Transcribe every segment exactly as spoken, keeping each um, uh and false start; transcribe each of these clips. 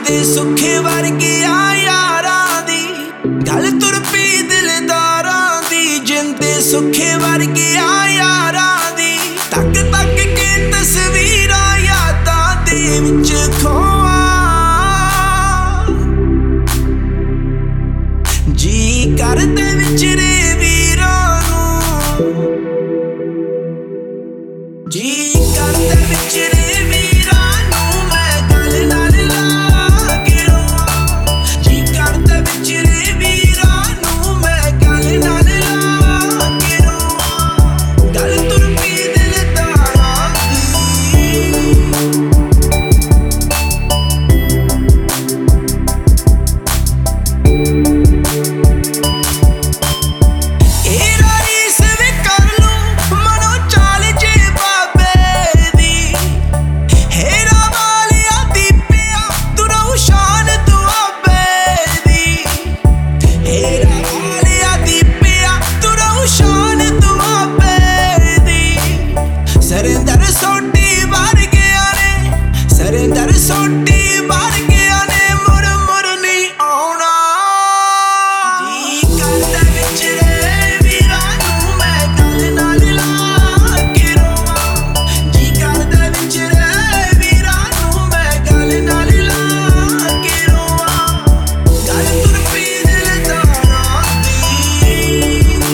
जिंदे सुखे वर्गिया यारां दी गल तुर पी दिलदारां दी। जिंदे सुखे वर्गिया यारां दी तक तक के तस्वीरां यादां दे विच खोआ। जी करदे विचरे वीरां नूं, जी करदे विचरे वीरां नूं मैं गल नाल ला के रोवां। जी करदे विचरे वीरां नूं मैं गल नाल ला के रोवां। गल तुर पी दिलदारां दी। सरिंदर सोटी बार गया ने, सरिंदर सोटी बार गया ने मुड़ मुड़ नहीं आउणा। जी करदे विचरे वीरां नूं मैं गल नाल ला के रोवां। जी करदे विचरे वीरां नूं मैं गल नाल ला के रोवां। गल तुर पी दिलदारां दी।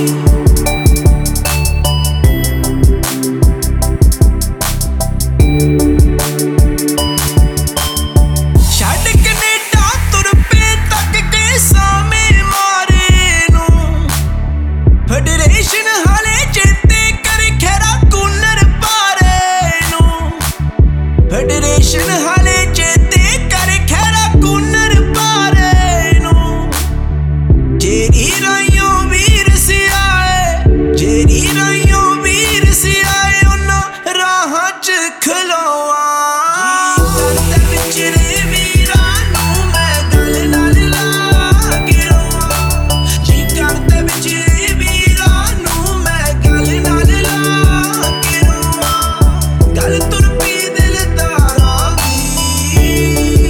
छड्ड कनेडा तुर पे तक के सामे मारे नूं। फेडरेशन हाले चेते कर खैरा कूनर पारे नूं। फेडरेशन हाले चेते कर खैरा कूनर पारे नूं। जेरी राइयों वीर सियाए, जेरी राइयों वीर सियाए उन्हां राहां च खलोआ। करदे विचरे वीरां नूं मैं गल नाल ला के रोवां। जी करदे विचरे वीरां नूं मैं गल नाल ला के रोवां। गल तुर पी दिलदारां दी।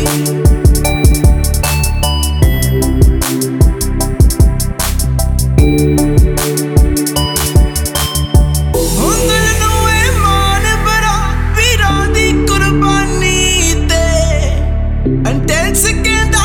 ਹੁੰਦਲ ਨੂੰ ਏ ਮਾਨ ਬਰਾ ਵੀਰਾਂ ਦੀ ਕੁਰਬਾਨੀ ਤੇ ਇੰਟੈਂਸ ਕਹਿੰਦਾ